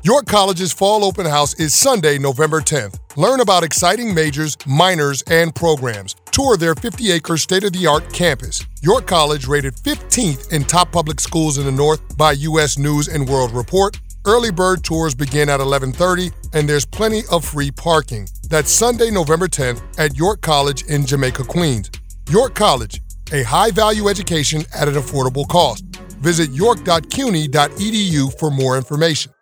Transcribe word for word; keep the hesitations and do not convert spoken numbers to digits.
York College's Fall Open House is Sunday, November tenth. Learn about exciting majors, minors, and programs. Tour their fifty-acre state-of-the-art campus. York College rated fifteenth in top public schools in the North by U S News and World Report. Early bird tours begin at eleven thirty, and there's plenty of free parking. That's Sunday, November tenth at York College in Jamaica, Queens. York College, a high-value education at an affordable cost. Visit york dot cuny dot e d u for more information.